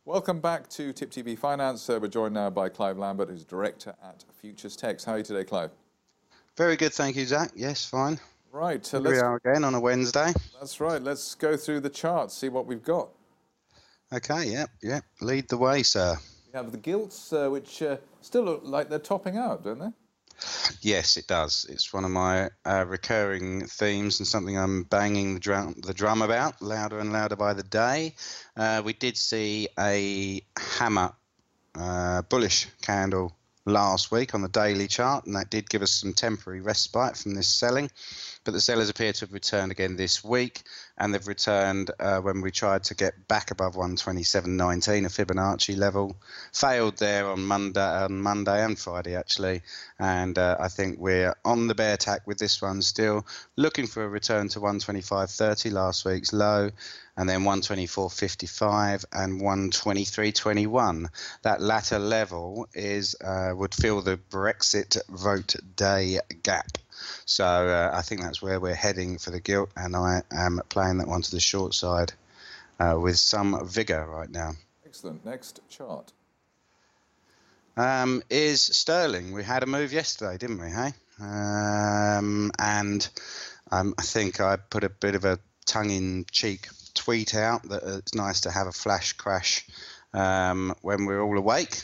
Welcome back to Tip TV Finance. We're joined now by Clive Lambert, who's Director at Futures Techs. How are you today, Clive? Very good, thank you, Zach. Yes, fine. Right. Here we are again on a Wednesday. That's right. Let's go through the charts, see what we've got. Okay, yep. Lead the way, sir. We have the gilts, which still look like they're topping out, don't they? Yes, it does. It's one of my recurring themes and something I'm banging the drum about, louder and louder by the day. We did see a hammer bullish candle last week on the daily chart, and that did give us some temporary respite from this selling. But the sellers appear to have returned again this week, and they've returned when we tried to get back above 127.19, a Fibonacci level. Failed there on Monday and Friday, actually. And I think we're on the bear tack with this one still, looking for a return to 125.30, last week's low, and then 124.55 and 123.21. That latter level is would fill the Brexit vote day gap. So I think that's where we're heading for the gilt, and I am playing that one to the short side with some vigour right now. Excellent. Next chart. Is sterling. We had a move yesterday, didn't we, hey? And I think I put a bit of a tongue-in-cheek tweet out that it's nice to have a flash crash when we're all awake.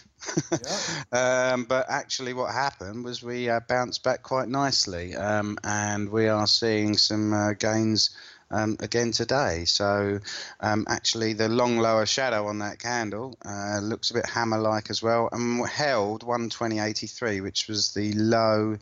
Yeah. But actually what happened was we bounced back quite nicely, and we are seeing some gains again today. So actually the long lower shadow on that candle looks a bit hammer-like as well, and held 120.83, which was the low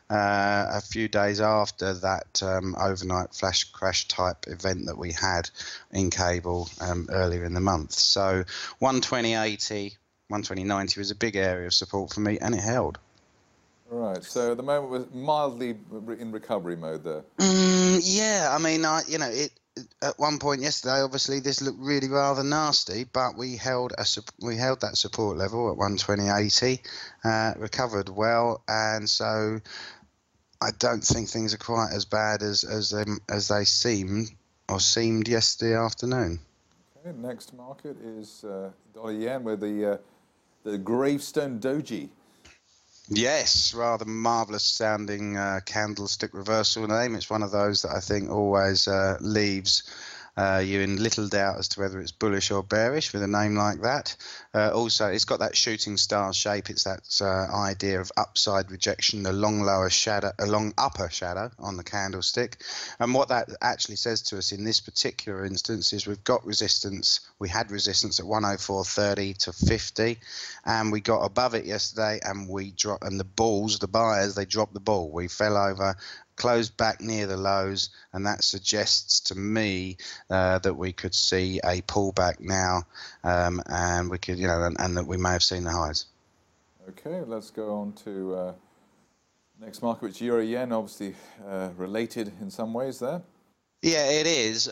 a few days after that overnight flash crash type event that we had in cable earlier in the month. So 120.80, 120.90 was a big area of support for me, and it held. All right. So at the moment we're mildly in recovery mode there. Yeah, I mean, at one point yesterday, obviously this looked really rather nasty, but we held that support level at 120.80, recovered well, and so I don't think things are quite as bad as they seemed yesterday afternoon. Okay. Next market is dollar yen with the gravestone doji. Yes, rather marvellous sounding candlestick reversal name. It's one of those that I think always leaves you in little doubt as to whether it's bullish or bearish with a name like that. Also, it's got that shooting star shape. It's that idea of upside rejection, the long upper shadow on the candlestick. And what that actually says to us in this particular instance is we've got resistance. We had resistance at 104.30 to 50, and we got above it yesterday, and we dropped. And the buyers, they dropped the ball. We fell over, closed back near the lows, and that suggests to me that we could see a pullback now, and we could, and that we may have seen the highs. Okay, let's go on to next market, which euro yen, obviously related in some ways there. Yeah, it is,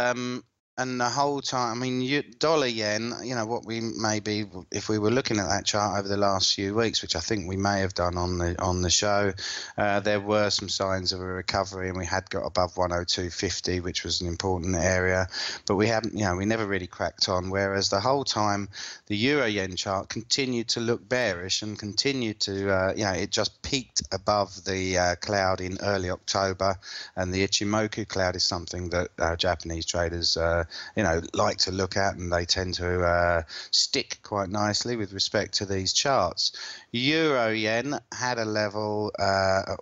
and the whole time, I mean, dollar yen, what we may be, if we were looking at that chart over the last few weeks, which I think we may have done on the show, there were some signs of a recovery, and we had got above 102.50, which was an important area, but we haven't, we never really cracked on. Whereas the whole time, the euro yen chart continued to look bearish and continued to, it just peaked above the cloud in early October, and the Ichimoku cloud is something that Japanese traders like to look at, and they tend to stick quite nicely with respect to these charts. Euro yen had a level at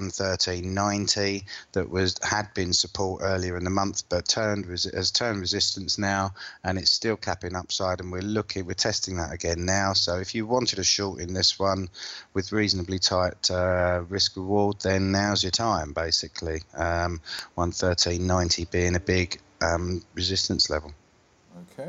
113.90 that had been support earlier in the month, but has turned resistance now, and it's still capping upside, and we're testing that again now. So if you wanted a short in this one with reasonably tight risk reward, then now's your time, basically. 113.90 being a big resistance level. Okay.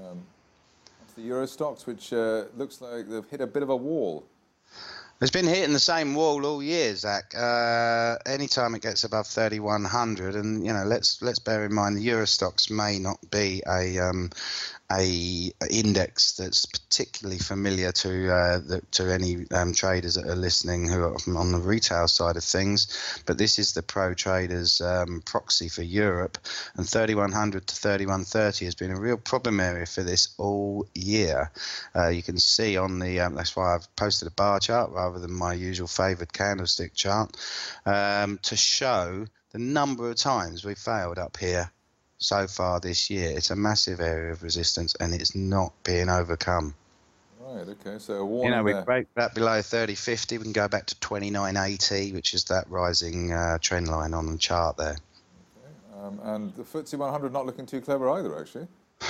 The Euro stocks, which looks like they've hit a bit of a wall. It's been hitting the same wall all year, Zach. Anytime it gets above 3,100, and let's bear in mind the Euro stocks may not be a a index that's particularly familiar to any traders that are listening who are on the retail side of things. But this is the Pro Traders proxy for Europe, and 3100 to 3130 has been a real problem area for this all year. You can see on the that's why I've posted a bar chart rather than my usual favoured candlestick chart to show the number of times we've failed up here so far this year. It's a massive area of resistance, and it's not being overcome. Right, okay, so a warning we there. break that below 30.50, we can go back to 29.80, which is that rising trend line on the chart there. Okay. And the FTSE 100 not looking too clever either, actually.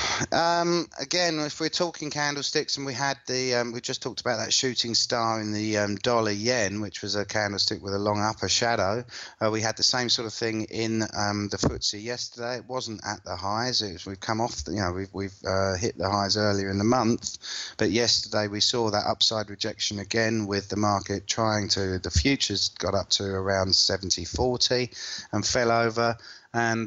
Again, if we're talking candlesticks, and we had we just talked about that shooting star in the dollar yen, which was a candlestick with a long upper shadow. We had the same sort of thing in the FTSE yesterday. It wasn't at the highs. We've come off. We've hit the highs earlier in the month, but yesterday we saw that upside rejection again, with the market trying to. The futures got up to around 70.40 and fell over. And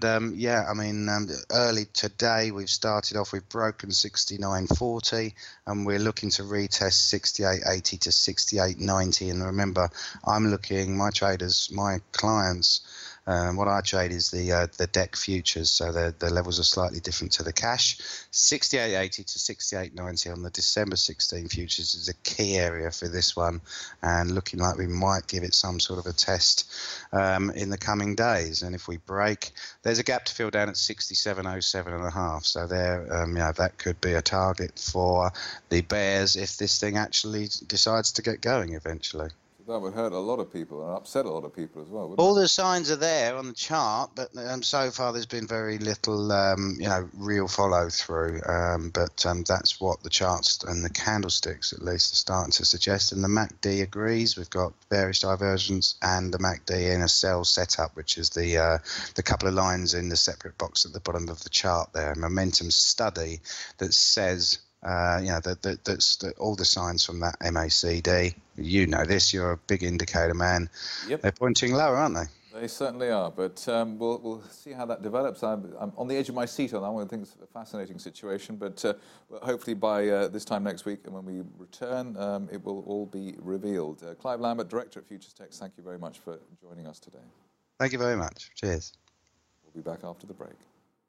early today we've started off, we've broken 69.40, and we're looking to retest 68.80 to 68.90. And remember, my clients, what I trade is the DEC futures, so the levels are slightly different to the cash. 68.80 to 68.90 on the December 16 futures is a key area for this one, and looking like we might give it some sort of a test in the coming days. And if we break, there's a gap to fill down at 67.07.5. So there, that could be a target for the bears if this thing actually decides to get going eventually. That would hurt a lot of people and upset a lot of people as well, wouldn't All the signs are there on the chart, but so far there's been very little, real follow through. But that's what the charts and the candlesticks, at least, are starting to suggest. And the MACD agrees. We've got bearish divergence and the MACD in a sell setup, which is the couple of lines in the separate box at the bottom of the chart there. A momentum study that says. That's all the signs from that MACD. You know this. You're a big indicator man. Yep. They're pointing lower, aren't they? They certainly are, but we'll see how that develops. I'm on the edge of my seat on that one. I think it's a fascinating situation, but hopefully by this time next week, and when we return, it will all be revealed. Clive Lambert, Director at Futures Tech, thank you very much for joining us today. Thank you very much. Cheers. We'll be back after the break.